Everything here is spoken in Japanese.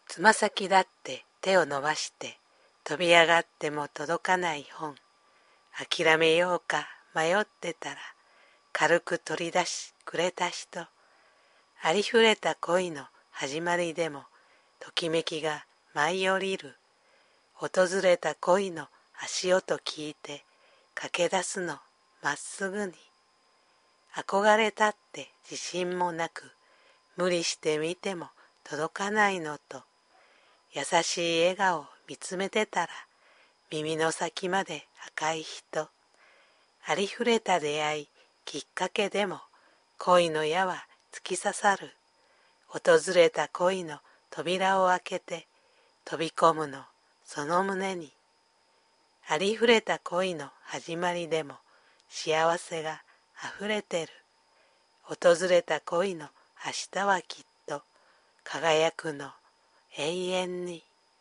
つま先だって手を伸ばして飛び上がっても届かない本。諦めようか迷ってたら軽く取り出しくれた人。ありふれた恋の始まりでもときめきが舞い降りる。訪れた恋の足音聞いて駆け出すのまっすぐに。憧れたって自信もなく無理してみても届かないのと、優しい笑顔見つめてたら耳の先まで赤い人。ありふれた出会いきっかけでも恋の矢は突き刺さる。訪れた恋の扉を開けて飛び込むのその胸に。ありふれた恋の始まりでも幸せがあふれてる。訪れた恋の明日はきっと輝くの永遠に。